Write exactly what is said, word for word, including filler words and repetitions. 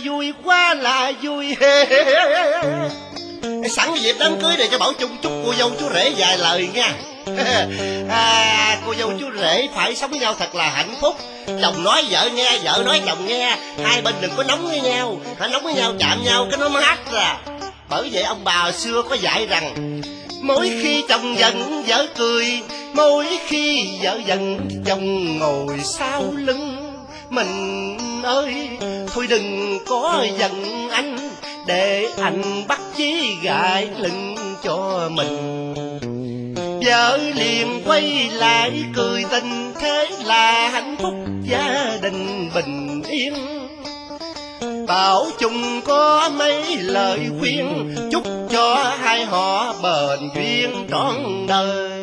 vui quá là vui. Sẵn dịp đám cưới này cho Bảo Chung chúc cô dâu chú rể vài lời nha. À, cô dâu chú rể phải sống với nhau thật là hạnh phúc. Chồng nói vợ nghe, vợ nói chồng nghe. Hai bên đừng có nóng với nhau. Hãy nóng với nhau, chạm nhau cái nó mát ra. Bởi vậy ông bà xưa có dạy rằng mỗi khi chồng giận vợ cười, mỗi khi vợ giận chồng ngồi sau lưng. Mình ơi thôi đừng có giận anh, để anh bắt chí gãi lưng cho mình. Vợ liền quay lại cười tình, thế là hạnh phúc gia đình bình yên. Bảo Chung có mấy lời khuyên, chúc cho hai họ bền duyên trọn đời.